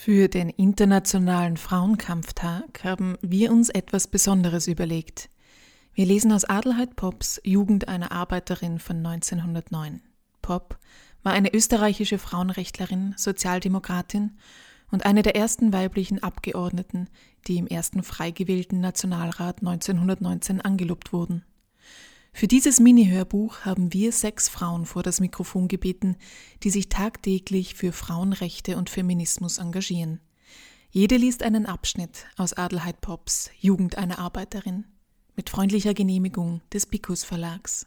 Für den Internationalen Frauenkampftag haben wir uns etwas Besonderes überlegt. Wir lesen aus Adelheid Popps Jugend einer Arbeiterin von 1909. Popp war eine österreichische Frauenrechtlerin, Sozialdemokratin und eine der ersten weiblichen Abgeordneten, die im ersten frei gewählten Nationalrat 1919 angelobt wurden. Für dieses Mini-Hörbuch haben wir 6 Frauen vor das Mikrofon gebeten, die sich tagtäglich für Frauenrechte und Feminismus engagieren. Jede liest einen Abschnitt aus Adelheid Popps Jugend einer Arbeiterin mit freundlicher Genehmigung des Picus Verlags.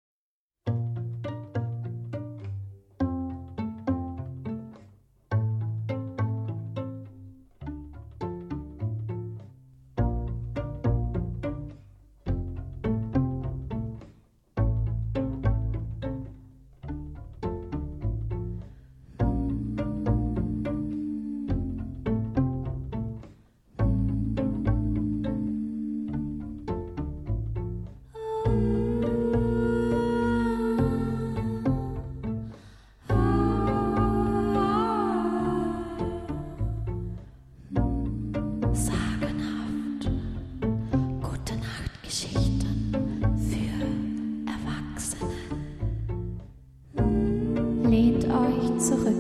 Lehnt euch zurück,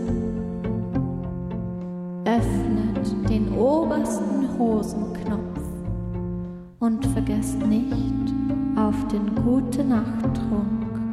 öffnet den obersten Hosenknopf und vergesst nicht auf den Gute-Nacht-Trunk.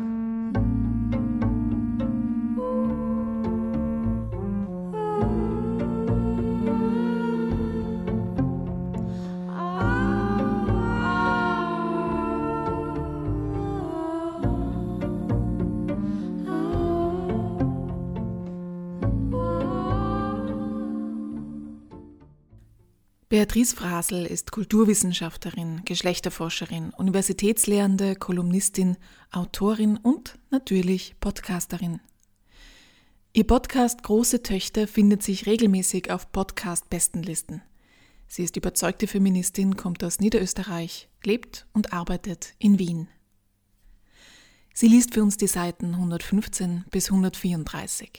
Beatrice Frasel ist Kulturwissenschaftlerin, Geschlechterforscherin, Universitätslehrende, Kolumnistin, Autorin und natürlich Podcasterin. Ihr Podcast Große Töchter findet sich regelmäßig auf Podcast-Bestenlisten. Sie ist überzeugte Feministin, kommt aus Niederösterreich, lebt und arbeitet in Wien. Sie liest für uns die Seiten 115 bis 134.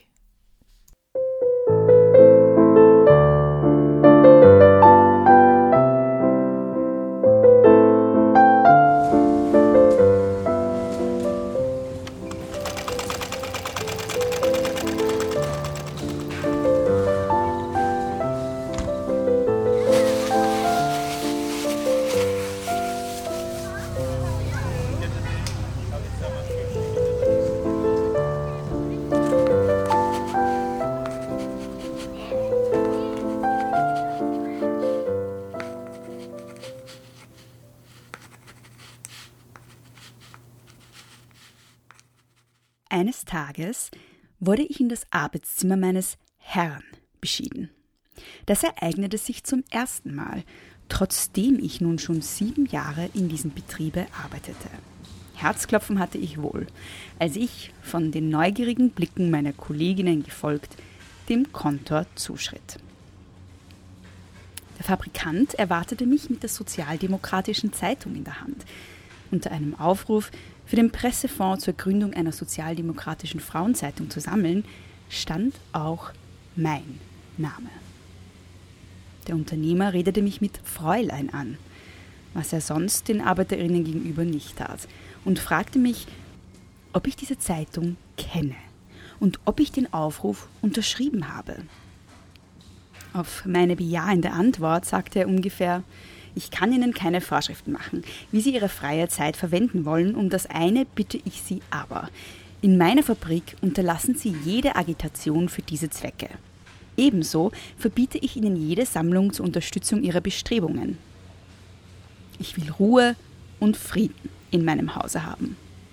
Eines Tages wurde ich in das Arbeitszimmer meines Herrn beschieden. Das ereignete sich zum ersten Mal, trotzdem ich nun schon 7 Jahre in diesem Betriebe arbeitete. Herzklopfen hatte ich wohl, als ich, von den neugierigen Blicken meiner Kolleginnen gefolgt, dem Kontor zuschritt. Der Fabrikant erwartete mich mit der Sozialdemokratischen Zeitung in der Hand. Unter einem Aufruf, für den Pressefonds zur Gründung einer sozialdemokratischen Frauenzeitung zu sammeln, stand auch mein Name. Der Unternehmer redete mich mit Fräulein an, was er sonst den Arbeiterinnen gegenüber nicht tat, und fragte mich, ob ich diese Zeitung kenne und ob ich den Aufruf unterschrieben habe. Auf meine bejahende Antwort sagte er ungefähr: Ich kann Ihnen keine Vorschriften machen, wie Sie Ihre freie Zeit verwenden wollen. Um das eine bitte ich Sie aber. In meiner Fabrik unterlassen Sie jede Agitation für diese Zwecke. Ebenso verbiete ich Ihnen jede Sammlung zur Unterstützung Ihrer Bestrebungen. Ich will Ruhe und Frieden in meinem Hause haben.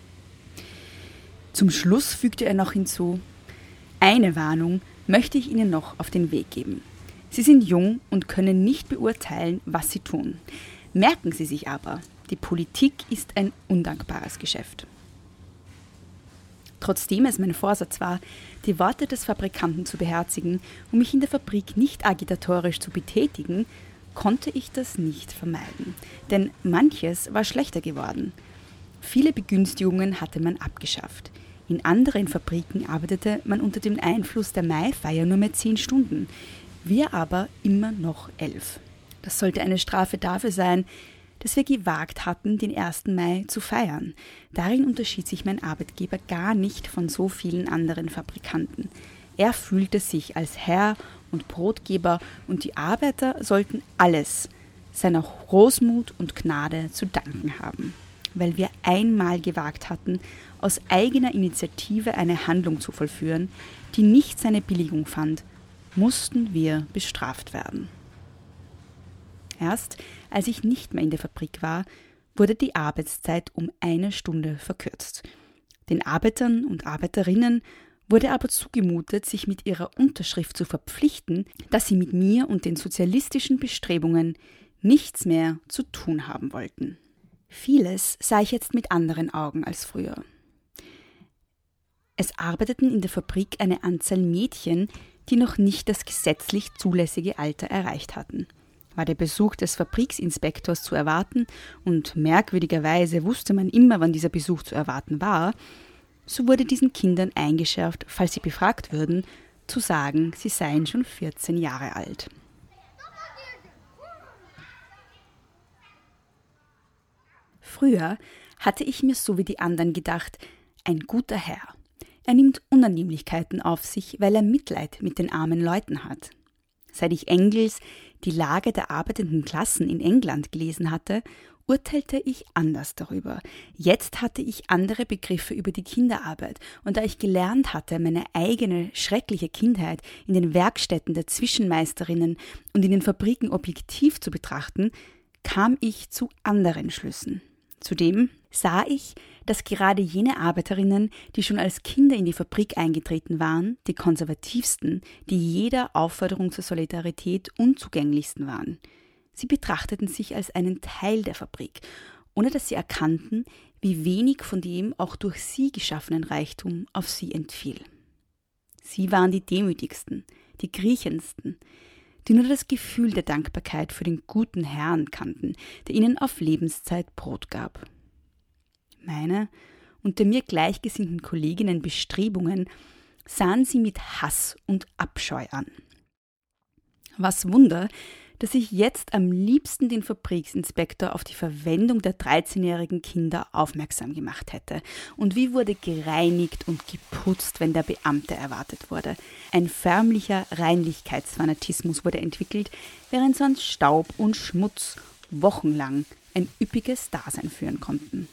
Zum Schluss fügte er noch hinzu: Eine Warnung möchte ich Ihnen noch auf den Weg geben. Sie sind jung und können nicht beurteilen, was Sie tun. Merken Sie sich aber, die Politik ist ein undankbares Geschäft. Trotzdem es mein Vorsatz war, die Worte des Fabrikanten zu beherzigen und mich in der Fabrik nicht agitatorisch zu betätigen, konnte ich das nicht vermeiden. Denn manches war schlechter geworden. Viele Begünstigungen hatte man abgeschafft. In anderen Fabriken arbeitete man unter dem Einfluss der Maifeier nur mehr 10 Stunden. wir aber immer noch 11. Das sollte eine Strafe dafür sein, dass wir gewagt hatten, den 1. Mai zu feiern. Darin unterschied sich mein Arbeitgeber gar nicht von so vielen anderen Fabrikanten. Er fühlte sich als Herr und Brotgeber und die Arbeiter sollten alles seiner Großmut und Gnade zu danken haben. Weil wir einmal gewagt hatten, aus eigener Initiative eine Handlung zu vollführen, die nicht seine Billigung fand, mussten wir bestraft werden. Erst als ich nicht mehr in der Fabrik war, wurde die Arbeitszeit um 1 Stunde verkürzt. Den Arbeitern und Arbeiterinnen wurde aber zugemutet, sich mit ihrer Unterschrift zu verpflichten, dass sie mit mir und den sozialistischen Bestrebungen nichts mehr zu tun haben wollten. Vieles sah ich jetzt mit anderen Augen als früher. Es arbeiteten in der Fabrik eine Anzahl Mädchen, die noch nicht das gesetzlich zulässige Alter erreicht hatten. War der Besuch des Fabriksinspektors zu erwarten und merkwürdigerweise wusste man immer, wann dieser Besuch zu erwarten war, so wurde diesen Kindern eingeschärft, falls sie befragt würden, zu sagen, sie seien schon 14 Jahre alt. Früher hatte ich mir so wie die anderen gedacht, ein guter Herr. Er nimmt Unannehmlichkeiten auf sich, weil er Mitleid mit den armen Leuten hat. Seit ich Engels Die Lage der arbeitenden Klassen in England gelesen hatte, urteilte ich anders darüber. Jetzt hatte ich andere Begriffe über die Kinderarbeit und da ich gelernt hatte, meine eigene schreckliche Kindheit in den Werkstätten der Zwischenmeisterinnen und in den Fabriken objektiv zu betrachten, kam ich zu anderen Schlüssen. Zudem sah ich, dass gerade jene Arbeiterinnen, die schon als Kinder in die Fabrik eingetreten waren, die konservativsten, die jeder Aufforderung zur Solidarität unzugänglichsten waren. Sie betrachteten sich als einen Teil der Fabrik, ohne dass sie erkannten, wie wenig von dem auch durch sie geschaffenen Reichtum auf sie entfiel. Sie waren die demütigsten, die kriechendsten, die nur das Gefühl der Dankbarkeit für den guten Herrn kannten, der ihnen auf Lebenszeit Brot gab. Meine und der mir gleichgesinnten Kolleginnen Bestrebungen sahen sie mit Hass und Abscheu an. Was Wunder, dass ich jetzt am liebsten den Fabriksinspektor auf die Verwendung der 13-jährigen Kinder aufmerksam gemacht hätte. Und wie wurde gereinigt und geputzt, wenn der Beamte erwartet wurde. Ein förmlicher Reinlichkeitsfanatismus wurde entwickelt, während sonst Staub und Schmutz wochenlang ein üppiges Dasein führen konnten.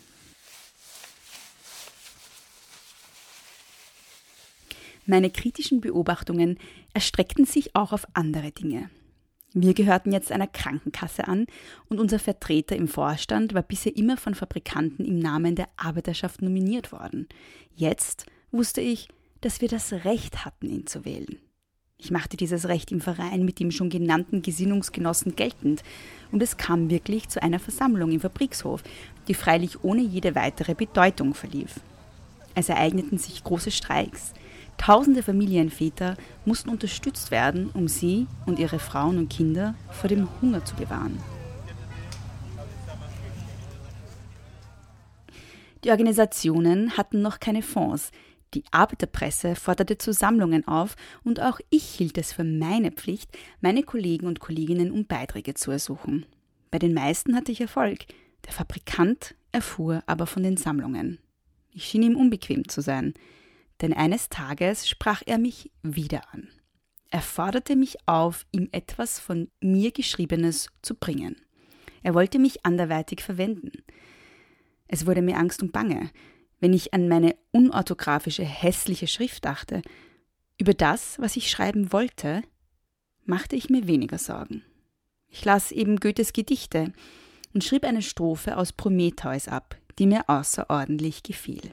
Meine kritischen Beobachtungen erstreckten sich auch auf andere Dinge. Wir gehörten jetzt einer Krankenkasse an und unser Vertreter im Vorstand war bisher immer von Fabrikanten im Namen der Arbeiterschaft nominiert worden. Jetzt wusste ich, dass wir das Recht hatten, ihn zu wählen. Ich machte dieses Recht im Verein mit dem schon genannten Gesinnungsgenossen geltend und es kam wirklich zu einer Versammlung im Fabrikshof, die freilich ohne jede weitere Bedeutung verlief. Es ereigneten sich große Streiks. Tausende Familienväter mussten unterstützt werden, um sie und ihre Frauen und Kinder vor dem Hunger zu bewahren. Die Organisationen hatten noch keine Fonds. Die Arbeiterpresse forderte zu Sammlungen auf und auch ich hielt es für meine Pflicht, meine Kollegen und Kolleginnen um Beiträge zu ersuchen. Bei den meisten hatte ich Erfolg. Der Fabrikant erfuhr aber von den Sammlungen. Ich schien ihm unbequem zu sein. Denn eines Tages sprach er mich wieder an. Er forderte mich auf, ihm etwas von mir Geschriebenes zu bringen. Er wollte mich anderweitig verwenden. Es wurde mir Angst und Bange, wenn ich an meine unorthografische, hässliche Schrift dachte. Über das, was ich schreiben wollte, machte ich mir weniger Sorgen. Ich las eben Goethes Gedichte und schrieb eine Strophe aus Prometheus ab, die mir außerordentlich gefiel.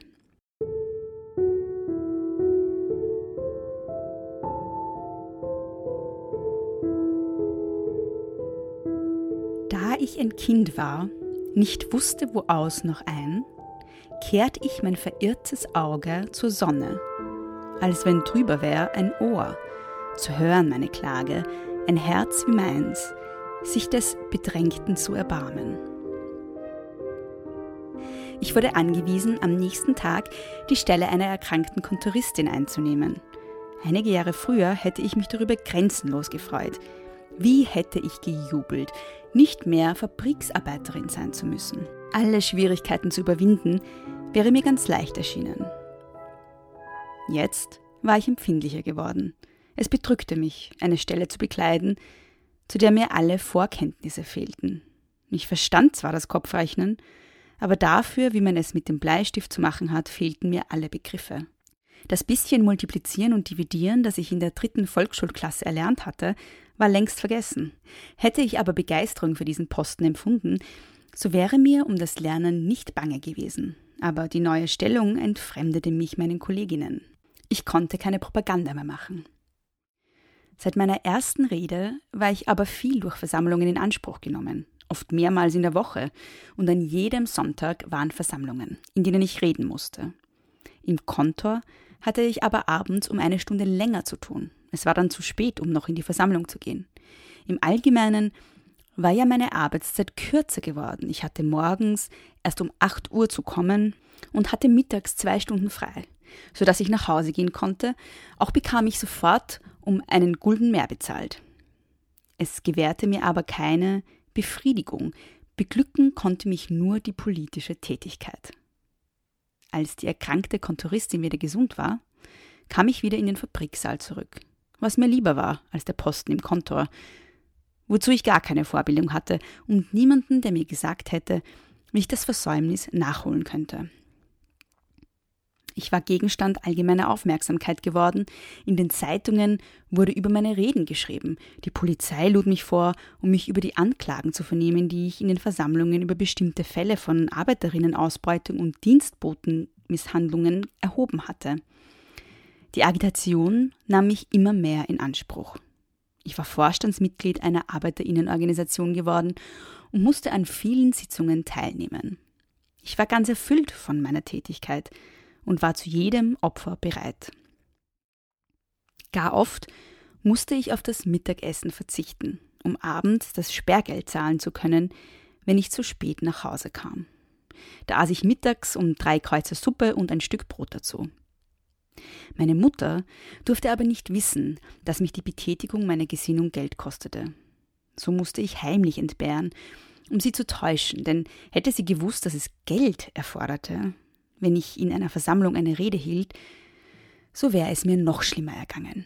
Da ich ein Kind war, nicht wusste, wo aus noch ein, kehrt ich mein verirrtes Auge zur Sonne, als wenn drüber wär ein Ohr, zu hören meine Klage, ein Herz wie meins, sich des Bedrängten zu erbarmen. Ich wurde angewiesen, am nächsten Tag die Stelle einer erkrankten Kontoristin einzunehmen. Einige Jahre früher hätte ich mich darüber grenzenlos gefreut. Wie hätte ich gejubelt, nicht mehr Fabriksarbeiterin sein zu müssen. Alle Schwierigkeiten zu überwinden, wäre mir ganz leicht erschienen. Jetzt war ich empfindlicher geworden. Es bedrückte mich, eine Stelle zu bekleiden, zu der mir alle Vorkenntnisse fehlten. Ich verstand zwar das Kopfrechnen, aber dafür, wie man es mit dem Bleistift zu machen hat, fehlten mir alle Begriffe. Das bisschen Multiplizieren und Dividieren, das ich in der 3. Volksschulklasse erlernt hatte, war längst vergessen. Hätte ich aber Begeisterung für diesen Posten empfunden, so wäre mir um das Lernen nicht bange gewesen. Aber die neue Stellung entfremdete mich meinen Kolleginnen. Ich konnte keine Propaganda mehr machen. Seit meiner ersten Rede war ich aber viel durch Versammlungen in Anspruch genommen, oft mehrmals in der Woche, und an jedem Sonntag waren Versammlungen, in denen ich reden musste. Im Kontor hatte ich aber abends um 1 Stunde länger zu tun. Es war dann zu spät, um noch in die Versammlung zu gehen. Im Allgemeinen war ja meine Arbeitszeit kürzer geworden. Ich hatte morgens erst um 8 Uhr zu kommen und hatte mittags 2 Stunden frei, sodass ich nach Hause gehen konnte. Auch bekam ich sofort um 1 Gulden mehr bezahlt. Es gewährte mir aber keine Befriedigung. Beglücken konnte mich nur die politische Tätigkeit. Als die erkrankte Kontoristin wieder gesund war, kam ich wieder in den Fabriksaal zurück, was mir lieber war als der Posten im Kontor, wozu ich gar keine Vorbildung hatte und niemanden, der mir gesagt hätte, wie ich das Versäumnis nachholen könnte. Ich war Gegenstand allgemeiner Aufmerksamkeit geworden. In den Zeitungen wurde über meine Reden geschrieben. Die Polizei lud mich vor, um mich über die Anklagen zu vernehmen, die ich in den Versammlungen über bestimmte Fälle von Arbeiterinnenausbeutung und Dienstbotenmisshandlungen erhoben hatte. Die Agitation nahm mich immer mehr in Anspruch. Ich war Vorstandsmitglied einer Arbeiterinnen-Organisation geworden und musste an vielen Sitzungen teilnehmen. Ich war ganz erfüllt von meiner Tätigkeit und war zu jedem Opfer bereit. Gar oft musste ich auf das Mittagessen verzichten, um abends das Sperrgeld zahlen zu können, wenn ich zu spät nach Hause kam. Da aß ich mittags um 3 Kreuzer Suppe und ein Stück Brot dazu. Meine Mutter durfte aber nicht wissen, dass mich die Betätigung meiner Gesinnung Geld kostete. So musste ich heimlich entbehren, um sie zu täuschen, denn hätte sie gewusst, dass es Geld erforderte, wenn ich in einer Versammlung eine Rede hielt, so wäre es mir noch schlimmer ergangen.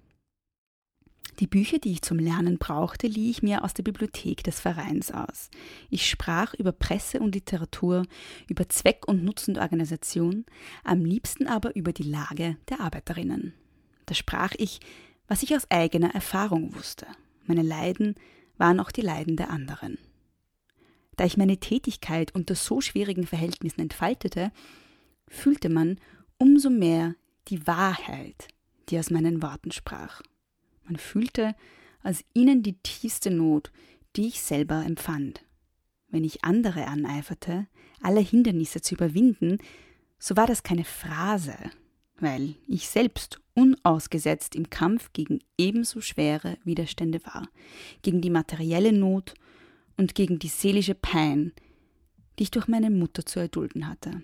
Die Bücher, die ich zum Lernen brauchte, lieh ich mir aus der Bibliothek des Vereins aus. Ich sprach über Presse und Literatur, über Zweck und Nutzen der Organisation, am liebsten aber über die Lage der Arbeiterinnen. Da sprach ich, was ich aus eigener Erfahrung wusste. Meine Leiden waren auch die Leiden der anderen. Da ich meine Tätigkeit unter so schwierigen Verhältnissen entfaltete, fühlte man umso mehr die Wahrheit, die aus meinen Worten sprach. Man fühlte aus ihnen die tiefste Not, die ich selber empfand. Wenn ich andere aneiferte, alle Hindernisse zu überwinden, so war das keine Phrase, weil ich selbst unausgesetzt im Kampf gegen ebenso schwere Widerstände war, gegen die materielle Not und gegen die seelische Pein, die ich durch meine Mutter zu erdulden hatte.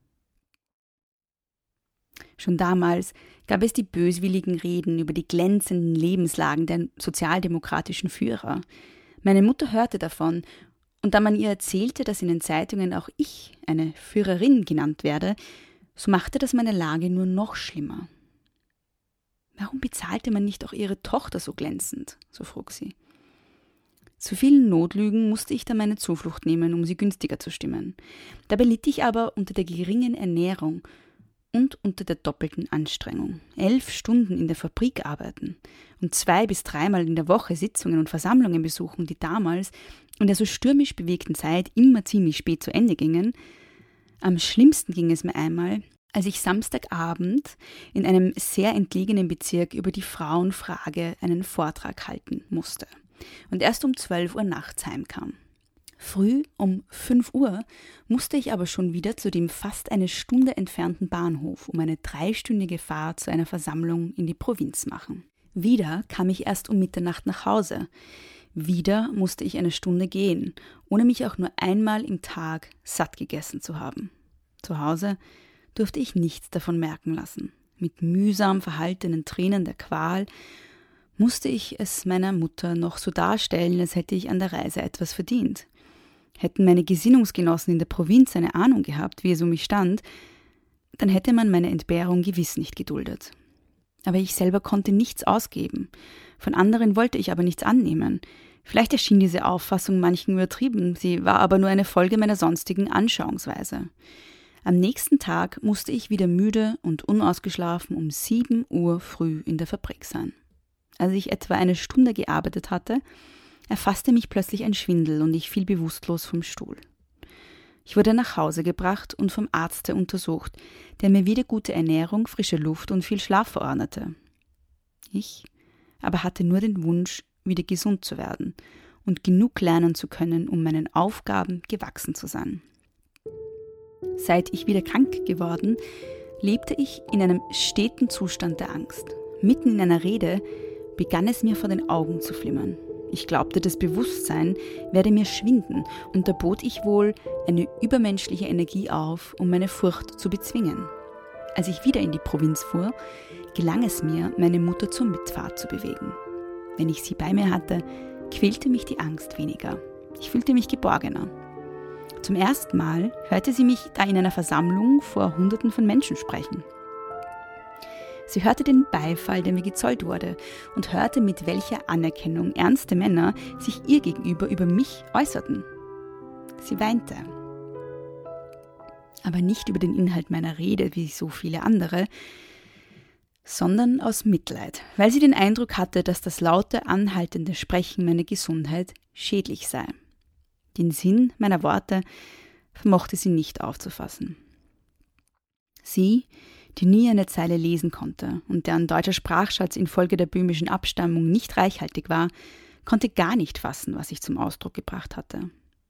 Schon damals gab es die böswilligen Reden über die glänzenden Lebenslagen der sozialdemokratischen Führer. Meine Mutter hörte davon, und da man ihr erzählte, dass in den Zeitungen auch ich eine Führerin genannt werde, so machte das meine Lage nur noch schlimmer. Warum bezahlte man nicht auch ihre Tochter so glänzend? So frug sie. Zu vielen Notlügen musste ich dann meine Zuflucht nehmen, um sie günstiger zu stimmen. Dabei litt ich aber unter der geringen Ernährung und unter der doppelten Anstrengung. 11 Stunden in der Fabrik arbeiten und 2- bis 3-mal in der Woche Sitzungen und Versammlungen besuchen, die damals in der so stürmisch bewegten Zeit immer ziemlich spät zu Ende gingen. Am schlimmsten ging es mir einmal, als ich Samstagabend in einem sehr entlegenen Bezirk über die Frauenfrage einen Vortrag halten musste und erst um 12 Uhr nachts heimkam. Früh um 5 Uhr musste ich aber schon wieder zu dem fast eine Stunde entfernten Bahnhof, um eine 3-stündige Fahrt zu einer Versammlung in die Provinz machen. Wieder kam ich erst um Mitternacht nach Hause. Wieder musste ich eine Stunde gehen, ohne mich auch nur einmal im Tag satt gegessen zu haben. Zu Hause durfte ich nichts davon merken lassen. Mit mühsam verhaltenen Tränen der Qual musste ich es meiner Mutter noch so darstellen, als hätte ich an der Reise etwas verdient. Hätten meine Gesinnungsgenossen in der Provinz eine Ahnung gehabt, wie es um mich stand, dann hätte man meine Entbehrung gewiss nicht geduldet. Aber ich selber konnte nichts ausgeben. Von anderen wollte ich aber nichts annehmen. Vielleicht erschien diese Auffassung manchen übertrieben, sie war aber nur eine Folge meiner sonstigen Anschauungsweise. Am nächsten Tag musste ich wieder müde und unausgeschlafen um 7 Uhr früh in der Fabrik sein. Als ich etwa eine Stunde gearbeitet hatte, erfasste mich plötzlich ein Schwindel und ich fiel bewusstlos vom Stuhl. Ich wurde nach Hause gebracht und vom Arzt untersucht, der mir wieder gute Ernährung, frische Luft und viel Schlaf verordnete. Ich aber hatte nur den Wunsch, wieder gesund zu werden und genug lernen zu können, um meinen Aufgaben gewachsen zu sein. Seit ich wieder krank geworden, lebte ich in einem steten Zustand der Angst. Mitten in einer Rede begann es mir vor den Augen zu flimmern. Ich glaubte, das Bewusstsein werde mir schwinden, und da bot ich wohl eine übermenschliche Energie auf, um meine Furcht zu bezwingen. Als ich wieder in die Provinz fuhr, gelang es mir, meine Mutter zur Mitfahrt zu bewegen. Wenn ich sie bei mir hatte, quälte mich die Angst weniger. Ich fühlte mich geborgener. Zum ersten Mal hörte sie mich da in einer Versammlung vor Hunderten von Menschen sprechen. Sie hörte den Beifall, der mir gezollt wurde, und hörte, mit welcher Anerkennung ernste Männer sich ihr gegenüber über mich äußerten. Sie weinte. Aber nicht über den Inhalt meiner Rede, wie so viele andere, sondern aus Mitleid, weil sie den Eindruck hatte, dass das laute, anhaltende Sprechen meiner Gesundheit schädlich sei. Den Sinn meiner Worte vermochte sie nicht aufzufassen. Sie, die nie eine Zeile lesen konnte und deren deutscher Sprachschatz infolge der böhmischen Abstammung nicht reichhaltig war, konnte gar nicht fassen, was ich zum Ausdruck gebracht hatte.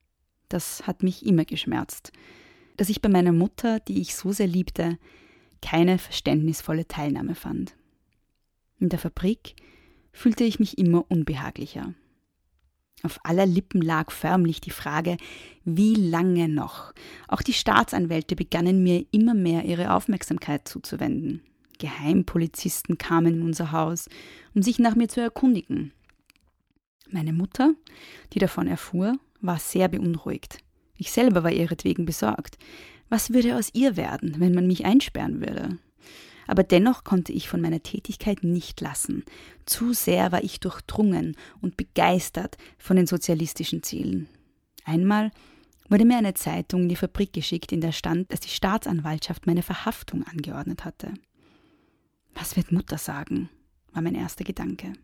Das hat mich immer geschmerzt, dass ich bei meiner Mutter, die ich so sehr liebte, keine verständnisvolle Teilnahme fand. In der Fabrik fühlte ich mich immer unbehaglicher. Auf aller Lippen lag förmlich die Frage, wie lange noch? Auch die Staatsanwälte begannen mir immer mehr ihre Aufmerksamkeit zuzuwenden. Geheimpolizisten kamen in unser Haus, um sich nach mir zu erkundigen. Meine Mutter, die davon erfuhr, war sehr beunruhigt. Ich selber war ihretwegen besorgt. Was würde aus ihr werden, wenn man mich einsperren würde? Aber dennoch konnte ich von meiner Tätigkeit nicht lassen. Zu sehr war ich durchdrungen und begeistert von den sozialistischen Zielen. Einmal wurde mir eine Zeitung in die Fabrik geschickt, in der stand, dass die Staatsanwaltschaft meine Verhaftung angeordnet hatte. Was wird Mutter sagen, war mein erster Gedanke.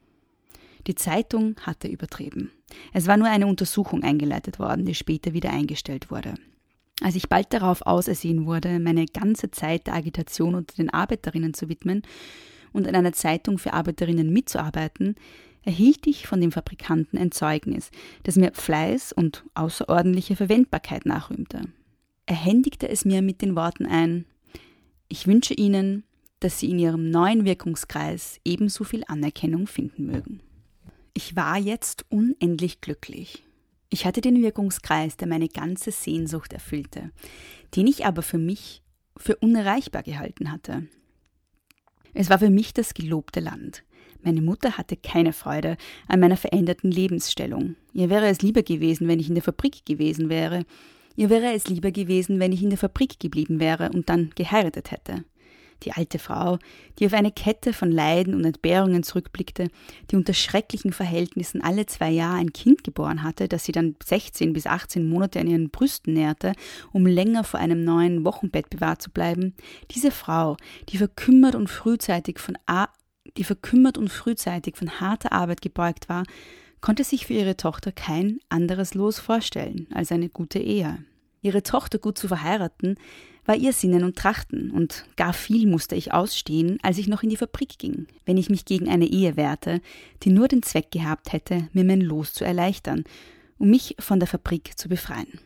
Die Zeitung hatte übertrieben. Es war nur eine Untersuchung eingeleitet worden, die später wieder eingestellt wurde. Als ich bald darauf ausersehen wurde, meine ganze Zeit der Agitation unter den Arbeiterinnen zu widmen und an einer Zeitung für Arbeiterinnen mitzuarbeiten, erhielt ich von dem Fabrikanten ein Zeugnis, das mir Fleiß und außerordentliche Verwendbarkeit nachrühmte. Er händigte es mir mit den Worten ein: Ich wünsche Ihnen, dass Sie in Ihrem neuen Wirkungskreis ebenso viel Anerkennung finden mögen. Ich war jetzt unendlich glücklich. Ich hatte den Wirkungskreis, der meine ganze Sehnsucht erfüllte, den ich aber für mich für unerreichbar gehalten hatte. Es war für mich das gelobte Land. Meine Mutter hatte keine Freude an meiner veränderten Lebensstellung. Ihr wäre es lieber gewesen, wenn ich in der Fabrik gewesen wäre. Ihr wäre es lieber gewesen, wenn ich in der Fabrik geblieben wäre und dann geheiratet hätte. Die alte Frau, die auf eine Kette von Leiden und Entbehrungen zurückblickte, die unter schrecklichen Verhältnissen alle 2 Jahre ein Kind geboren hatte, das sie dann 16 bis 18 Monate an ihren Brüsten nährte, um länger vor einem neuen Wochenbett bewahrt zu bleiben, diese Frau, die verkümmert und frühzeitig von harter Arbeit gebeugt war, konnte sich für ihre Tochter kein anderes Los vorstellen als eine gute Ehe. Ihre Tochter gut zu verheiraten, war ihr Sinnen und Trachten, und gar viel musste ich ausstehen, als ich noch in die Fabrik ging, wenn ich mich gegen eine Ehe wehrte, die nur den Zweck gehabt hätte, mir mein Los zu erleichtern, um mich von der Fabrik zu befreien.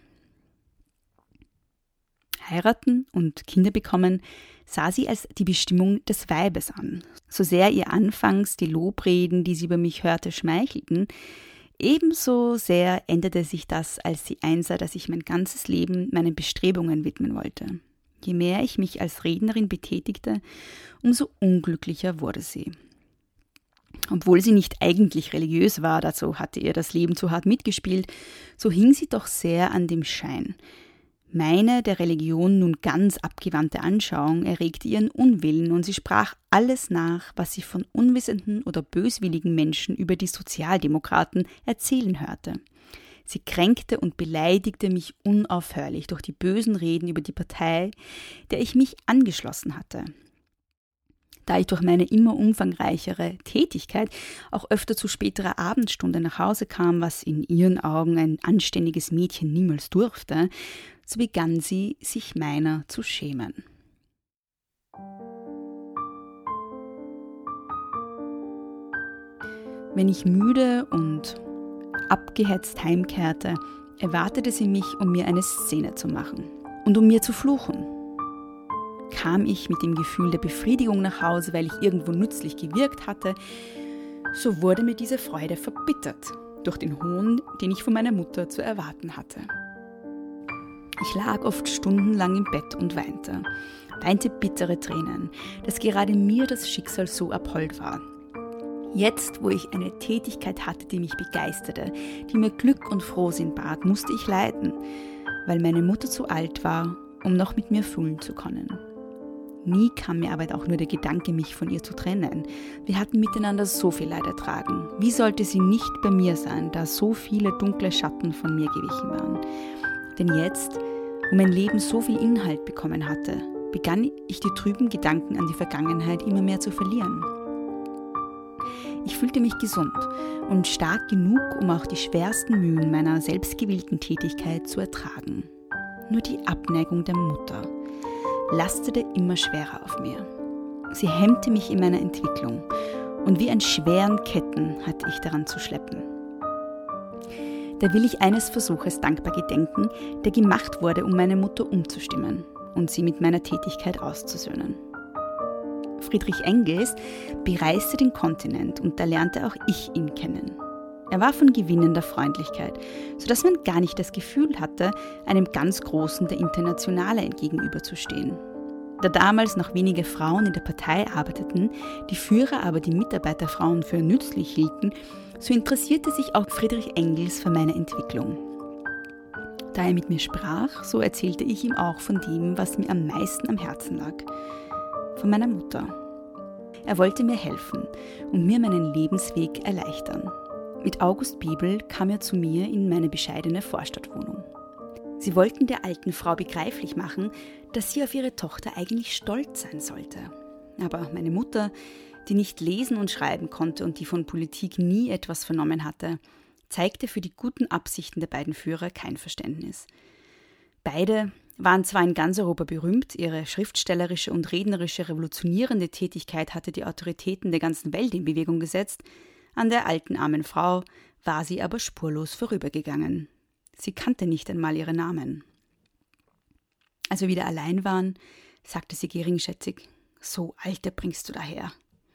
Heiraten und Kinder bekommen sah sie als die Bestimmung des Weibes an. So sehr ihr anfangs die Lobreden, die sie über mich hörte, schmeichelten, ebenso sehr änderte sich das, als sie einsah, dass ich mein ganzes Leben meinen Bestrebungen widmen wollte. Je mehr ich mich als Rednerin betätigte, umso unglücklicher wurde sie. Obwohl sie nicht eigentlich religiös war, dazu hatte ihr das Leben zu hart mitgespielt, so hing sie doch sehr an dem Schein. Meine der Religion nun ganz abgewandte Anschauung erregte ihren Unwillen und sie sprach alles nach, was sie von unwissenden oder böswilligen Menschen über die Sozialdemokraten erzählen hörte. Sie kränkte und beleidigte mich unaufhörlich durch die bösen Reden über die Partei, der ich mich angeschlossen hatte. Da ich durch meine immer umfangreichere Tätigkeit auch öfter zu späterer Abendstunde nach Hause kam, was in ihren Augen ein anständiges Mädchen niemals durfte, so begann sie, sich meiner zu schämen. Wenn ich müde und abgehetzt heimkehrte, erwartete sie mich, um mir eine Szene zu machen und um mir zu fluchen. Kam ich mit dem Gefühl der Befriedigung nach Hause, weil ich irgendwo nützlich gewirkt hatte, so wurde mir diese Freude verbittert durch den Hohn, den ich von meiner Mutter zu erwarten hatte. Ich lag oft stundenlang im Bett und weinte bittere Tränen, dass gerade mir das Schicksal so abhold war. Jetzt, wo ich eine Tätigkeit hatte, die mich begeisterte, die mir Glück und Frohsinn bat, musste ich leiden, weil meine Mutter zu alt war, um noch mit mir fühlen zu können. Nie kam mir aber auch nur der Gedanke, mich von ihr zu trennen. Wir hatten miteinander so viel Leid ertragen. Wie sollte sie nicht bei mir sein, da so viele dunkle Schatten von mir gewichen waren? Denn jetzt, wo mein Leben so viel Inhalt bekommen hatte, begann ich die trüben Gedanken an die Vergangenheit immer mehr zu verlieren. Ich fühlte mich gesund und stark genug, um auch die schwersten Mühen meiner selbstgewählten Tätigkeit zu ertragen. Nur die Abneigung der Mutter lastete immer schwerer auf mir. Sie hemmte mich in meiner Entwicklung und wie an schweren Ketten hatte ich daran zu schleppen. Da will ich eines Versuches dankbar gedenken, der gemacht wurde, um meine Mutter umzustimmen und sie mit meiner Tätigkeit auszusöhnen. Friedrich Engels bereiste den Kontinent und da lernte auch ich ihn kennen. Er war von gewinnender Freundlichkeit, sodass man gar nicht das Gefühl hatte, einem ganz Großen der Internationale gegenüberzustehen. Da damals noch wenige Frauen in der Partei arbeiteten, die Führer aber die Mitarbeiterfrauen für nützlich hielten, so interessierte sich auch Friedrich Engels für meine Entwicklung. Da er mit mir sprach, so erzählte ich ihm auch von dem, was mir am meisten am Herzen lag, von meiner Mutter. Er wollte mir helfen und mir meinen Lebensweg erleichtern. Mit August Bibel kam er zu mir in meine bescheidene Vorstadtwohnung. Sie wollten der alten Frau begreiflich machen, dass sie auf ihre Tochter eigentlich stolz sein sollte. Aber meine Mutter, die nicht lesen und schreiben konnte und die von Politik nie etwas vernommen hatte, zeigte für die guten Absichten der beiden Führer kein Verständnis. Beide waren zwar in ganz Europa berühmt, ihre schriftstellerische und rednerische revolutionierende Tätigkeit hatte die Autoritäten der ganzen Welt in Bewegung gesetzt, an der alten armen Frau war sie aber spurlos vorübergegangen. Sie kannte nicht einmal ihre Namen. Als wir wieder allein waren, sagte sie geringschätzig, »So Alte bringst du daher.«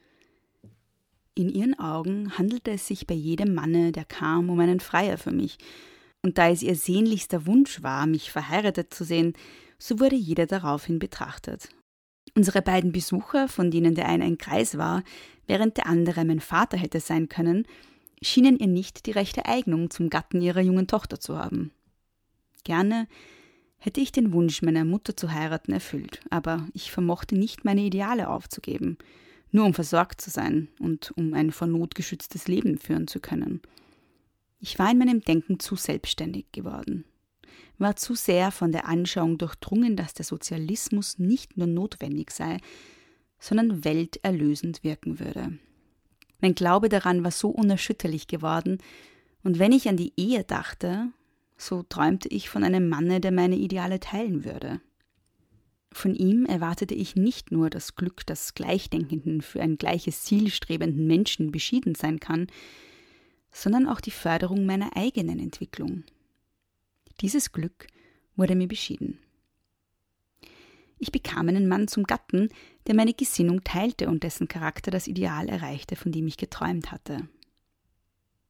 In ihren Augen handelte es sich bei jedem Manne, der kam, um einen Freier für mich, und da es ihr sehnlichster Wunsch war, mich verheiratet zu sehen, so wurde jeder daraufhin betrachtet. Unsere beiden Besucher, von denen der eine ein Greis war, während der andere mein Vater hätte sein können, schienen ihr nicht die rechte Eignung zum Gatten ihrer jungen Tochter zu haben. Gerne hätte ich den Wunsch, meiner Mutter zu heiraten, erfüllt, aber ich vermochte nicht, meine Ideale aufzugeben, nur um versorgt zu sein und um ein vor Not geschütztes Leben führen zu können. Ich war in meinem Denken zu selbstständig geworden, war zu sehr von der Anschauung durchdrungen, dass der Sozialismus nicht nur notwendig sei, sondern welterlösend wirken würde. Mein Glaube daran war so unerschütterlich geworden, und wenn ich an die Ehe dachte, so träumte ich von einem Manne, der meine Ideale teilen würde. Von ihm erwartete ich nicht nur das Glück, das Gleichdenkenden für ein gleiches Ziel strebenden Menschen beschieden sein kann, sondern auch die Förderung meiner eigenen Entwicklung. Dieses Glück wurde mir beschieden. Ich bekam einen Mann zum Gatten, der meine Gesinnung teilte und dessen Charakter das Ideal erreichte, von dem ich geträumt hatte.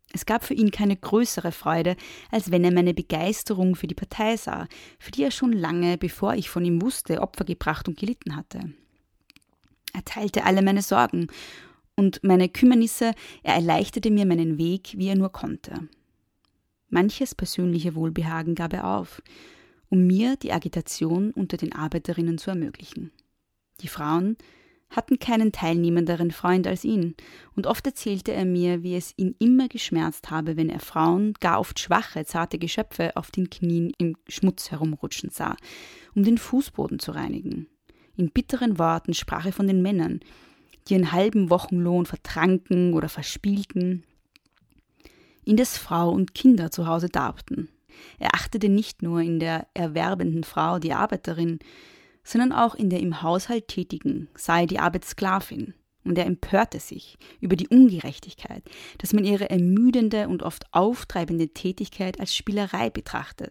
Es gab für ihn keine größere Freude, als wenn er meine Begeisterung für die Partei sah, für die er schon lange, bevor ich von ihm wusste, Opfer gebracht und gelitten hatte. Er teilte alle meine Sorgen und meine Kümmernisse, er erleichterte mir meinen Weg, wie er nur konnte. Manches persönliche Wohlbehagen gab er auf, um mir die Agitation unter den Arbeiterinnen zu ermöglichen. Die Frauen hatten keinen teilnehmenderen Freund als ihn, und oft erzählte er mir, wie es ihn immer geschmerzt habe, wenn er Frauen, gar oft schwache, zarte Geschöpfe, auf den Knien im Schmutz herumrutschen sah, um den Fußboden zu reinigen. In bitteren Worten sprach er von den Männern, die ihren halben Wochenlohn vertranken oder verspielten, indes Frau und Kinder zu Hause darbten. Er achtete nicht nur in der erwerbenden Frau die Arbeiterin, sondern auch in der im Haushalt Tätigen, sei die Arbeitssklavin. Und er empörte sich über die Ungerechtigkeit, dass man ihre ermüdende und oft auftreibende Tätigkeit als Spielerei betrachtet.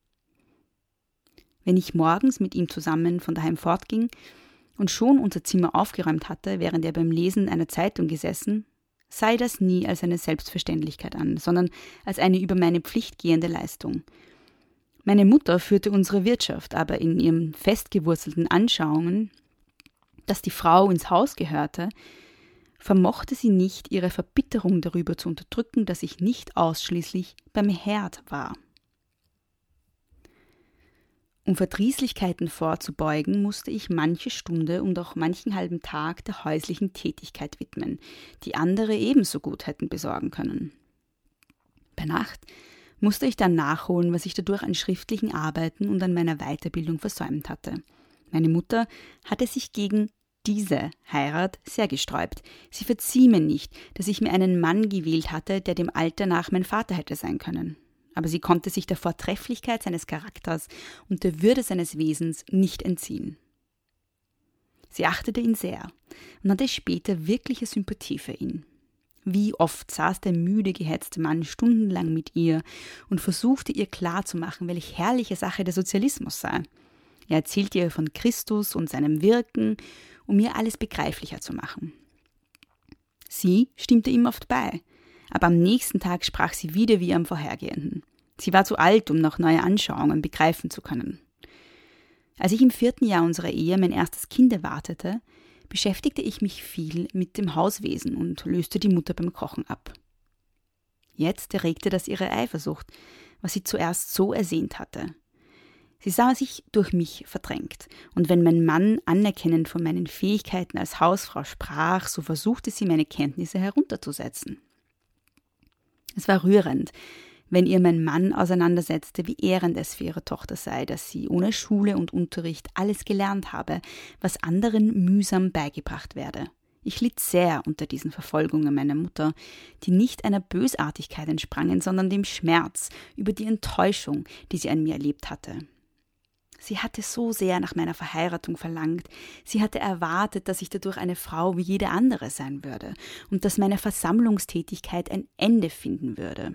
Wenn ich morgens mit ihm zusammen von daheim fortging und schon unser Zimmer aufgeräumt hatte, während er beim Lesen einer Zeitung gesessen, sei das nie als eine Selbstverständlichkeit an, sondern als eine über meine Pflicht gehende Leistung. Meine Mutter führte unsere Wirtschaft, aber in ihren festgewurzelten Anschauungen, dass die Frau ins Haus gehörte, vermochte sie nicht, ihre Verbitterung darüber zu unterdrücken, dass ich nicht ausschließlich beim Herd war. Um Verdrießlichkeiten vorzubeugen, musste ich manche Stunde und auch manchen halben Tag der häuslichen Tätigkeit widmen, die andere ebenso gut hätten besorgen können. Bei Nacht musste ich dann nachholen, was ich dadurch an schriftlichen Arbeiten und an meiner Weiterbildung versäumt hatte. Meine Mutter hatte sich gegen diese Heirat sehr gesträubt. Sie verzieh mir nicht, dass ich mir einen Mann gewählt hatte, der dem Alter nach mein Vater hätte sein können. Aber sie konnte sich der Vortrefflichkeit seines Charakters und der Würde seines Wesens nicht entziehen. Sie achtete ihn sehr und hatte später wirkliche Sympathie für ihn. Wie oft saß der müde, gehetzte Mann stundenlang mit ihr und versuchte ihr klarzumachen, welche herrliche Sache der Sozialismus sei. Er erzählte ihr von Christus und seinem Wirken, um ihr alles begreiflicher zu machen. Sie stimmte ihm oft bei, aber am nächsten Tag sprach sie wieder wie am vorhergehenden. Sie war zu alt, um noch neue Anschauungen begreifen zu können. Als ich im 4. Jahr unserer Ehe mein erstes Kind erwartete, beschäftigte ich mich viel mit dem Hauswesen und löste die Mutter beim Kochen ab. Jetzt erregte das ihre Eifersucht, was sie zuerst so ersehnt hatte. Sie sah sich durch mich verdrängt, und wenn mein Mann anerkennend von meinen Fähigkeiten als Hausfrau sprach, so versuchte sie, meine Kenntnisse herunterzusetzen. Es war rührend, wenn ihr mein Mann auseinandersetzte, wie ehrend es für ihre Tochter sei, dass sie ohne Schule und Unterricht alles gelernt habe, was anderen mühsam beigebracht werde. Ich litt sehr unter diesen Verfolgungen meiner Mutter, die nicht einer Bösartigkeit entsprangen, sondern dem Schmerz über die Enttäuschung, die sie an mir erlebt hatte. Sie hatte so sehr nach meiner Verheiratung verlangt. Sie hatte erwartet, dass ich dadurch eine Frau wie jede andere sein würde und dass meine Versammlungstätigkeit ein Ende finden würde.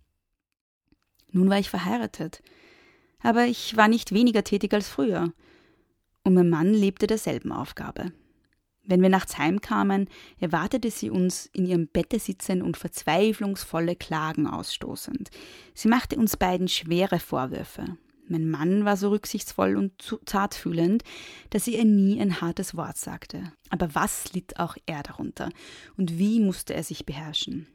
Nun war ich verheiratet, aber ich war nicht weniger tätig als früher. Und mein Mann lebte derselben Aufgabe. Wenn wir nachts heimkamen, erwartete sie uns in ihrem Bette sitzend und verzweiflungsvolle Klagen ausstoßend. Sie machte uns beiden schwere Vorwürfe. Mein Mann war so rücksichtsvoll und zartfühlend, dass sie ihr nie ein hartes Wort sagte. Aber was litt auch er darunter? Und wie musste er sich beherrschen?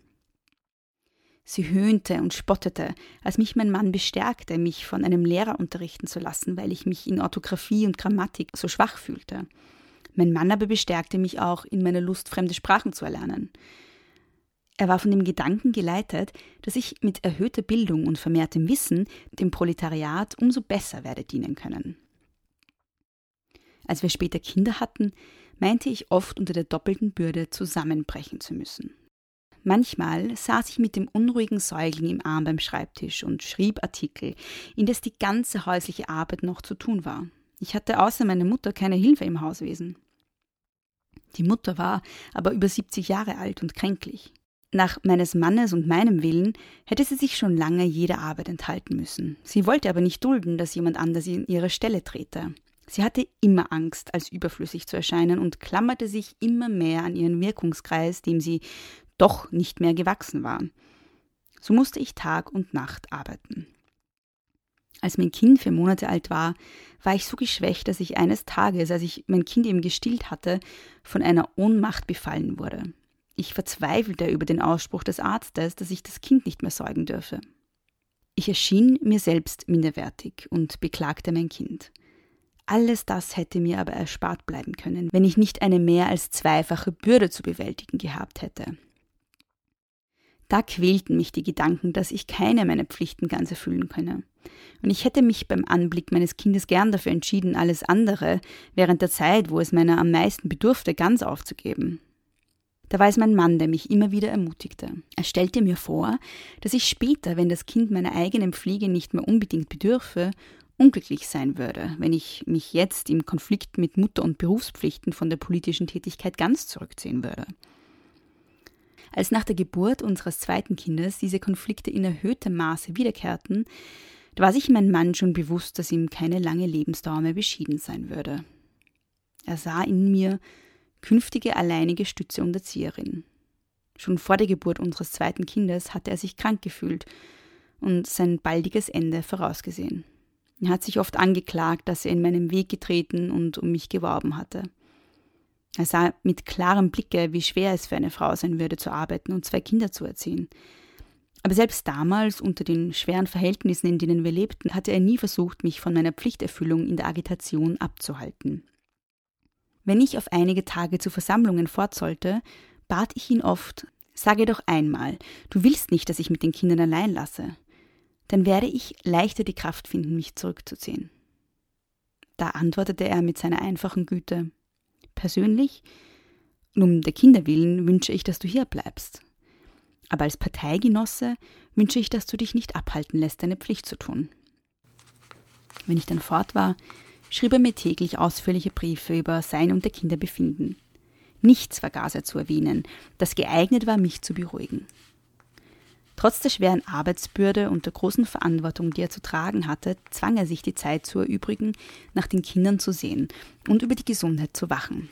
Sie höhnte und spottete, als mich mein Mann bestärkte, mich von einem Lehrer unterrichten zu lassen, weil ich mich in Orthographie und Grammatik so schwach fühlte. Mein Mann aber bestärkte mich auch in meiner Lust, fremde Sprachen zu erlernen. Er war von dem Gedanken geleitet, dass ich mit erhöhter Bildung und vermehrtem Wissen dem Proletariat umso besser werde dienen können. Als wir später Kinder hatten, meinte ich oft unter der doppelten Bürde zusammenbrechen zu müssen. Manchmal saß ich mit dem unruhigen Säugling im Arm beim Schreibtisch und schrieb Artikel, indes die ganze häusliche Arbeit noch zu tun war. Ich hatte außer meiner Mutter keine Hilfe im Hauswesen. Die Mutter war aber über 70 Jahre alt und kränklich. Nach meines Mannes und meinem Willen hätte sie sich schon lange jeder Arbeit enthalten müssen. Sie wollte aber nicht dulden, dass jemand anders in ihre Stelle trete. Sie hatte immer Angst, als überflüssig zu erscheinen und klammerte sich immer mehr an ihren Wirkungskreis, dem sie doch nicht mehr gewachsen war. So musste ich Tag und Nacht arbeiten. Als mein Kind 4 Monate alt war, war ich so geschwächt, dass ich eines Tages, als ich mein Kind eben gestillt hatte, von einer Ohnmacht befallen wurde. Ich verzweifelte über den Ausspruch des Arztes, dass ich das Kind nicht mehr säugen dürfe. Ich erschien mir selbst minderwertig und beklagte mein Kind. Alles das hätte mir aber erspart bleiben können, wenn ich nicht eine mehr als 2-fache Bürde zu bewältigen gehabt hätte. Da quälten mich die Gedanken, dass ich keine meiner Pflichten ganz erfüllen könne. Und ich hätte mich beim Anblick meines Kindes gern dafür entschieden, alles andere während der Zeit, wo es meiner am meisten bedurfte, ganz aufzugeben. Da war es mein Mann, der mich immer wieder ermutigte. Er stellte mir vor, dass ich später, wenn das Kind meiner eigenen Pflege nicht mehr unbedingt bedürfe, unglücklich sein würde, wenn ich mich jetzt im Konflikt mit Mutter- und Berufspflichten von der politischen Tätigkeit ganz zurückziehen würde. Als nach der Geburt unseres 2. Kindes diese Konflikte in erhöhtem Maße wiederkehrten, da war sich mein Mann schon bewusst, dass ihm keine lange Lebensdauer mehr beschieden sein würde. Er sah in mir künftige alleinige Stütze und Erzieherin. Schon vor der Geburt unseres 2. Kindes hatte er sich krank gefühlt und sein baldiges Ende vorausgesehen. Er hat sich oft angeklagt, dass er in meinen Weg getreten und um mich geworben hatte. Er sah mit klarem Blicke, wie schwer es für eine Frau sein würde, zu arbeiten und 2 Kinder zu erziehen. Aber selbst damals, unter den schweren Verhältnissen, in denen wir lebten, hatte er nie versucht, mich von meiner Pflichterfüllung in der Agitation abzuhalten. Wenn ich auf einige Tage zu Versammlungen fort sollte, bat ich ihn oft, sage doch einmal, du willst nicht, dass ich mit den Kindern allein lasse. Dann werde ich leichter die Kraft finden, mich zurückzuziehen. Da antwortete er mit seiner einfachen Güte, persönlich, um der Kinder willen, wünsche ich, dass du hier bleibst. Aber als Parteigenosse wünsche ich, dass du dich nicht abhalten lässt, deine Pflicht zu tun. Wenn ich dann fort war, schrieb er mir täglich ausführliche Briefe über sein und der Kinder Befinden. Nichts vergaß er zu erwähnen, das geeignet war, mich zu beruhigen. Trotz der schweren Arbeitsbürde und der großen Verantwortung, die er zu tragen hatte, zwang er sich die Zeit zu erübrigen, nach den Kindern zu sehen und über die Gesundheit zu wachen.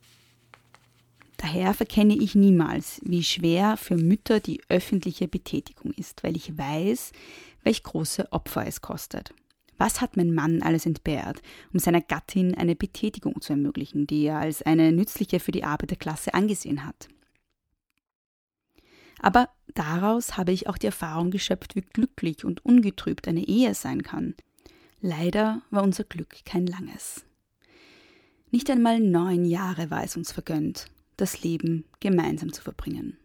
Daher verkenne ich niemals, wie schwer für Mütter die öffentliche Betätigung ist, weil ich weiß, welch große Opfer es kostet. Was hat mein Mann alles entbehrt, um seiner Gattin eine Betätigung zu ermöglichen, die er als eine nützliche für die Arbeiterklasse angesehen hat? Aber daraus habe ich auch die Erfahrung geschöpft, wie glücklich und ungetrübt eine Ehe sein kann. Leider war unser Glück kein langes. Nicht einmal 9 Jahre war es uns vergönnt, das Leben gemeinsam zu verbringen.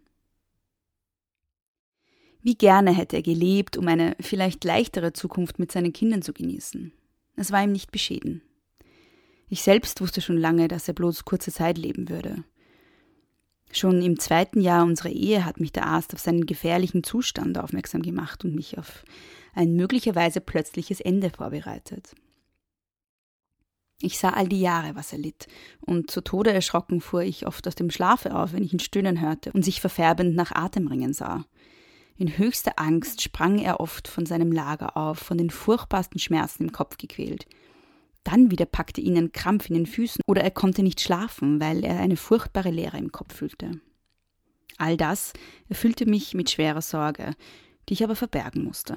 Wie gerne hätte er gelebt, um eine vielleicht leichtere Zukunft mit seinen Kindern zu genießen. Es war ihm nicht beschieden. Ich selbst wusste schon lange, dass er bloß kurze Zeit leben würde. Schon im 2. Jahr unserer Ehe hat mich der Arzt auf seinen gefährlichen Zustand aufmerksam gemacht und mich auf ein möglicherweise plötzliches Ende vorbereitet. Ich sah all die Jahre, was er litt, und zu Tode erschrocken fuhr ich oft aus dem Schlafe auf, wenn ich ihn stöhnen hörte und sich verfärbend nach Atem ringen sah. In höchster Angst sprang er oft von seinem Lager auf, von den furchtbarsten Schmerzen im Kopf gequält. Dann wieder packte ihn ein Krampf in den Füßen oder er konnte nicht schlafen, weil er eine furchtbare Leere im Kopf fühlte. All das erfüllte mich mit schwerer Sorge, die ich aber verbergen musste.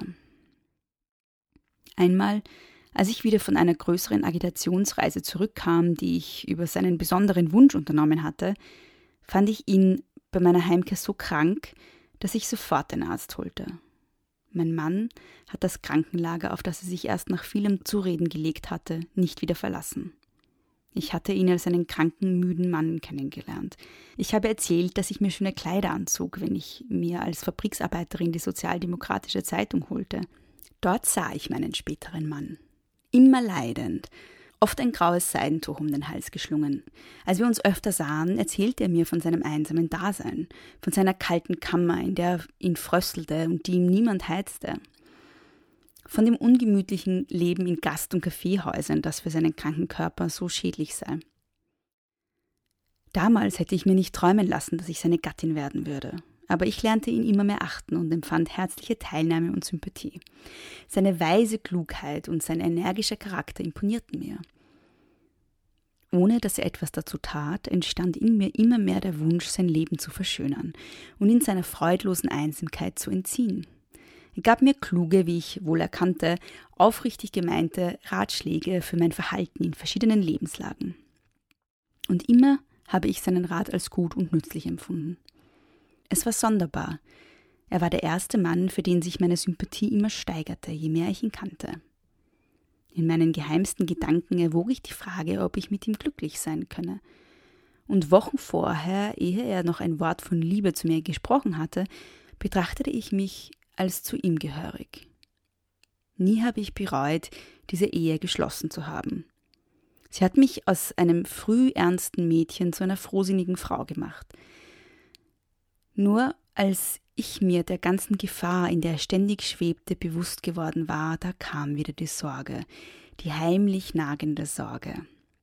Einmal, als ich wieder von einer größeren Agitationsreise zurückkam, die ich über seinen besonderen Wunsch unternommen hatte, fand ich ihn bei meiner Heimkehr so krank, dass ich sofort den Arzt holte. Mein Mann hat das Krankenlager, auf das er sich erst nach vielem Zureden gelegt hatte, nicht wieder verlassen. Ich hatte ihn als einen kranken, müden Mann kennengelernt. Ich habe erzählt, dass ich mir schöne Kleider anzog, wenn ich mir als Fabriksarbeiterin die Sozialdemokratische Zeitung holte. Dort sah ich meinen späteren Mann. Immer leidend, oft ein graues Seidentuch um den Hals geschlungen. Als wir uns öfter sahen, erzählte er mir von seinem einsamen Dasein, von seiner kalten Kammer, in der ihn fröstelte und die ihm niemand heizte, von dem ungemütlichen Leben in Gast- und Kaffeehäusern, das für seinen kranken Körper so schädlich sei. Damals hätte ich mir nicht träumen lassen, dass ich seine Gattin werden würde. Aber ich lernte ihn immer mehr achten und empfand herzliche Teilnahme und Sympathie. Seine weise Klugheit und sein energischer Charakter imponierten mir. Ohne dass er etwas dazu tat, entstand in mir immer mehr der Wunsch, sein Leben zu verschönern und in seiner freudlosen Einsamkeit zu entziehen. Er gab mir kluge, wie ich wohl erkannte, aufrichtig gemeinte Ratschläge für mein Verhalten in verschiedenen Lebenslagen. Und immer habe ich seinen Rat als gut und nützlich empfunden. Es war sonderbar. Er war der erste Mann, für den sich meine Sympathie immer steigerte, je mehr ich ihn kannte. In meinen geheimsten Gedanken erwog ich die Frage, ob ich mit ihm glücklich sein könne. Und Wochen vorher, ehe er noch ein Wort von Liebe zu mir gesprochen hatte, betrachtete ich mich als zu ihm gehörig. Nie habe ich bereut, diese Ehe geschlossen zu haben. Sie hat mich aus einem früh ernsten Mädchen zu einer frohsinnigen Frau gemacht. Nur als ich mir der ganzen Gefahr, in der er ständig schwebte, bewusst geworden war, da kam wieder die Sorge, die heimlich nagende Sorge.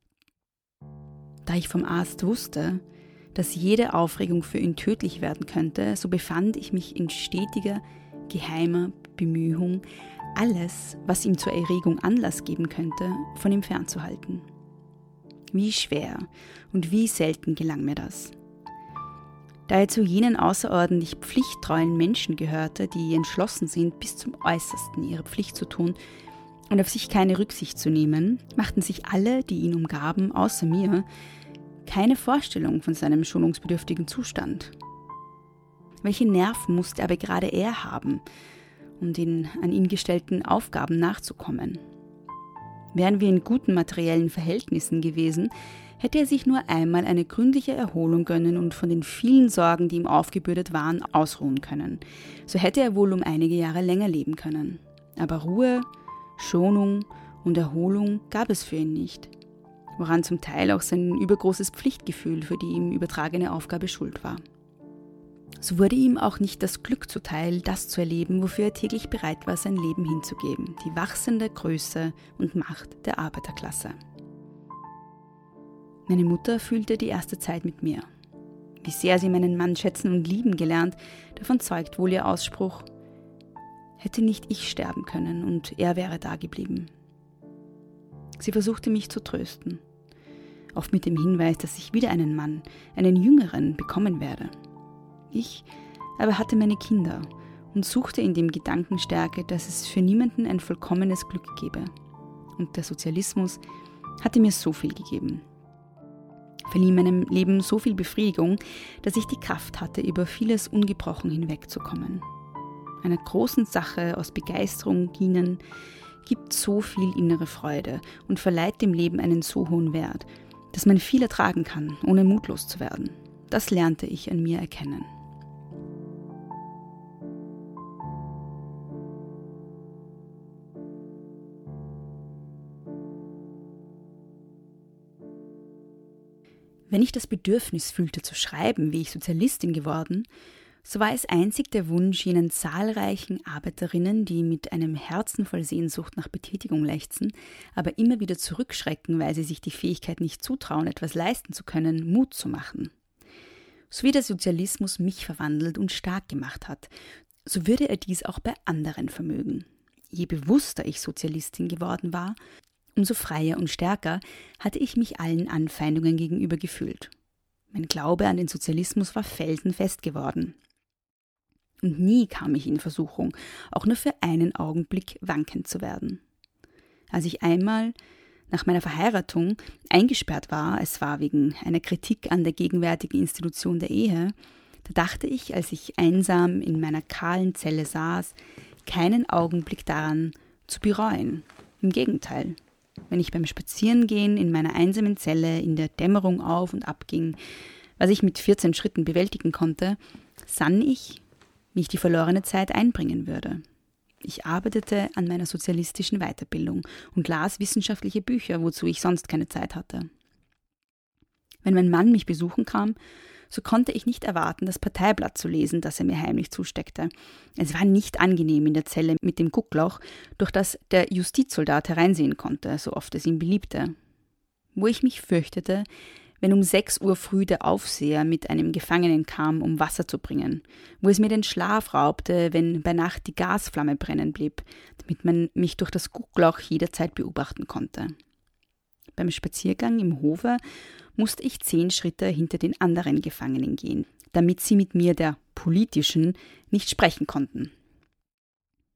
Da ich vom Arzt wusste, dass jede Aufregung für ihn tödlich werden könnte, so befand ich mich in stetiger, geheimer Bemühung, alles, was ihm zur Erregung Anlass geben könnte, von ihm fernzuhalten. Wie schwer und wie selten gelang mir das. Da er zu jenen außerordentlich pflichttreuen Menschen gehörte, die entschlossen sind, bis zum Äußersten ihre Pflicht zu tun und auf sich keine Rücksicht zu nehmen, machten sich alle, die ihn umgaben, außer mir, keine Vorstellung von seinem schonungsbedürftigen Zustand. Welche Nerven musste aber gerade er haben, um den an ihn gestellten Aufgaben nachzukommen? Wären wir in guten materiellen Verhältnissen gewesen, hätte er sich nur einmal eine gründliche Erholung gönnen und von den vielen Sorgen, die ihm aufgebürdet waren, ausruhen können. So hätte er wohl um einige Jahre länger leben können. Aber Ruhe, Schonung und Erholung gab es für ihn nicht, woran zum Teil auch sein übergroßes Pflichtgefühl für die ihm übertragene Aufgabe schuld war. So wurde ihm auch nicht das Glück zuteil, das zu erleben, wofür er täglich bereit war, sein Leben hinzugeben, die wachsende Größe und Macht der Arbeiterklasse. Meine Mutter fühlte die erste Zeit mit mir. Wie sehr sie meinen Mann schätzen und lieben gelernt, davon zeugt wohl ihr Ausspruch: Hätte nicht ich sterben können und er wäre da geblieben. Sie versuchte mich zu trösten, oft mit dem Hinweis, dass ich wieder einen Mann, einen Jüngeren, bekommen werde. Ich aber hatte meine Kinder und suchte in dem Gedankenstärke, dass es für niemanden ein vollkommenes Glück gebe. Und der Sozialismus hatte mir so viel gegeben, verlieh meinem Leben so viel Befriedigung, dass ich die Kraft hatte, über vieles ungebrochen hinwegzukommen. Einer großen Sache aus Begeisterung dienen gibt so viel innere Freude und verleiht dem Leben einen so hohen Wert, dass man viel ertragen kann, ohne mutlos zu werden. Das lernte ich an mir erkennen. Wenn ich das Bedürfnis fühlte zu schreiben, wie ich Sozialistin geworden, so war es einzig der Wunsch jenen zahlreichen Arbeiterinnen, die mit einem Herzen voll Sehnsucht nach Betätigung lechzen, aber immer wieder zurückschrecken, weil sie sich die Fähigkeit nicht zutrauen, etwas leisten zu können, Mut zu machen. So wie der Sozialismus mich verwandelt und stark gemacht hat, so würde er dies auch bei anderen vermögen. Je bewusster ich Sozialistin geworden war, umso freier und stärker hatte ich mich allen Anfeindungen gegenüber gefühlt. Mein Glaube an den Sozialismus war felsenfest geworden. Und nie kam ich in Versuchung, auch nur für einen Augenblick wankend zu werden. Als ich einmal nach meiner Verheiratung eingesperrt war, es war wegen einer Kritik an der gegenwärtigen Institution der Ehe, da dachte ich, als ich einsam in meiner kahlen Zelle saß, keinen Augenblick daran zu bereuen. Im Gegenteil. Wenn ich beim Spazierengehen in meiner einsamen Zelle in der Dämmerung auf und ab ging, was ich mit 14 Schritten bewältigen konnte, sann ich, wie ich die verlorene Zeit einbringen würde. Ich arbeitete an meiner sozialistischen Weiterbildung und las wissenschaftliche Bücher, wozu ich sonst keine Zeit hatte. Wenn mein Mann mich besuchen kam, so konnte ich nicht erwarten, das Parteiblatt zu lesen, das er mir heimlich zusteckte. Es war nicht angenehm in der Zelle mit dem Guckloch, durch das der Justizsoldat hereinsehen konnte, so oft es ihm beliebte. Wo ich mich fürchtete, wenn um 6 Uhr früh der Aufseher mit einem Gefangenen kam, um Wasser zu bringen, wo es mir den Schlaf raubte, wenn bei Nacht die Gasflamme brennen blieb, damit man mich durch das Guckloch jederzeit beobachten konnte. Beim Spaziergang im Hofe musste ich 10 Schritte hinter den anderen Gefangenen gehen, damit sie mit mir, der Politischen, nicht sprechen konnten.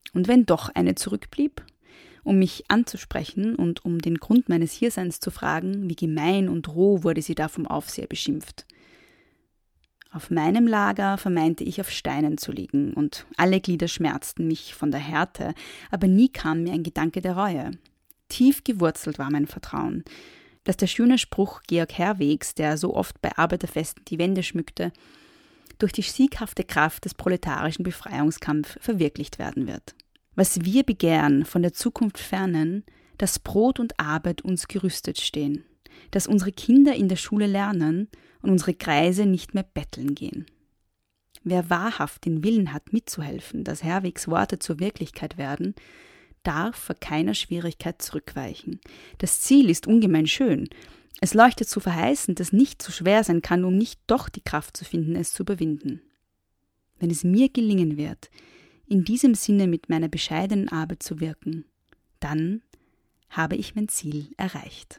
Und wenn doch eine zurückblieb, um mich anzusprechen und um den Grund meines Hierseins zu fragen, wie gemein und roh wurde sie da vom Aufseher beschimpft. Auf meinem Lager vermeinte ich auf Steinen zu liegen und alle Glieder schmerzten mich von der Härte, aber nie kam mir ein Gedanke der Reue. Tief gewurzelt war mein Vertrauen, dass der schöne Spruch Georg Herwegs, der so oft bei Arbeiterfesten die Wände schmückte, durch die sieghafte Kraft des proletarischen Befreiungskampfs verwirklicht werden wird. Was wir begehren, von der Zukunft fernen, dass Brot und Arbeit uns gerüstet stehen, dass unsere Kinder in der Schule lernen und unsere Greise nicht mehr betteln gehen. Wer wahrhaft den Willen hat, mitzuhelfen, dass Herwegs Worte zur Wirklichkeit werden, darf vor keiner Schwierigkeit zurückweichen. Das Ziel ist ungemein schön. Es leuchtet so verheißend, dass nicht so schwer sein kann, um nicht doch die Kraft zu finden, es zu überwinden. Wenn es mir gelingen wird, in diesem Sinne mit meiner bescheidenen Arbeit zu wirken, dann habe ich mein Ziel erreicht.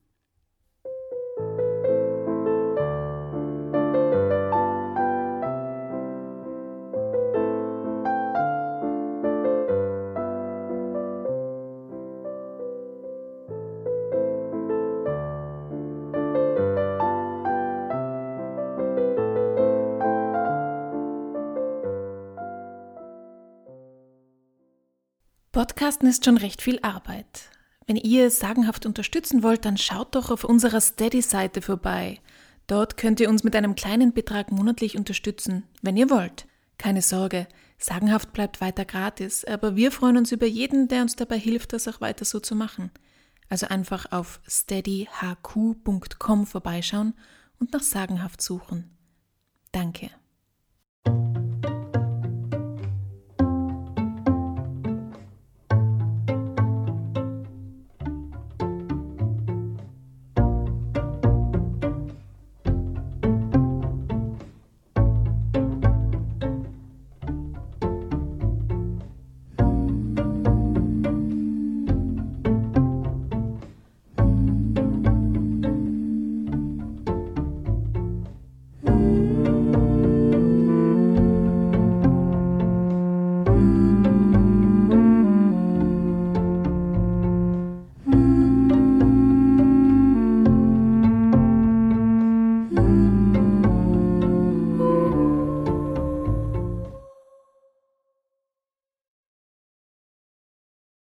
Podcasten ist schon recht viel Arbeit. Wenn ihr sagenhaft unterstützen wollt, dann schaut doch auf unserer Steady-Seite vorbei. Dort könnt ihr uns mit einem kleinen Betrag monatlich unterstützen, wenn ihr wollt. Keine Sorge, sagenhaft bleibt weiter gratis, aber wir freuen uns über jeden, der uns dabei hilft, das auch weiter so zu machen. Also einfach auf steadyhq.com vorbeischauen und nach sagenhaft suchen. Danke.